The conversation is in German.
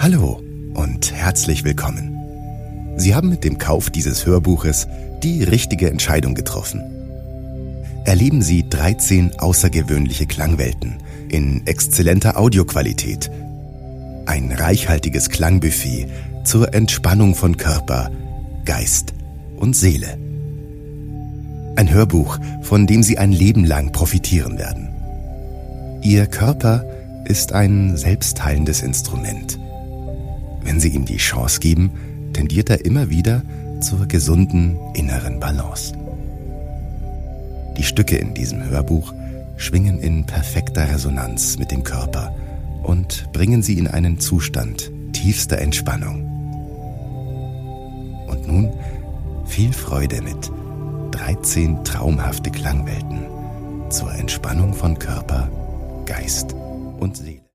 Hallo und herzlich willkommen. Sie haben mit dem Kauf dieses Hörbuches die richtige Entscheidung getroffen. Erleben Sie 13 außergewöhnliche Klangwelten in exzellenter Audioqualität. Ein reichhaltiges Klangbuffet zur Entspannung von Körper, Geist und Seele. Ein Hörbuch, von dem Sie ein Leben lang profitieren werden. Ihr Körper ist ein selbstheilendes Instrument. Wenn Sie ihm die Chance geben, tendiert er immer wieder zur gesunden inneren Balance. Die Stücke in diesem Hörbuch schwingen in perfekter Resonanz mit dem Körper und bringen Sie in einen Zustand tiefster Entspannung. Und nun viel Freude mit 13 traumhafte Klangwelten zur Entspannung von Körper, Geist und Seele.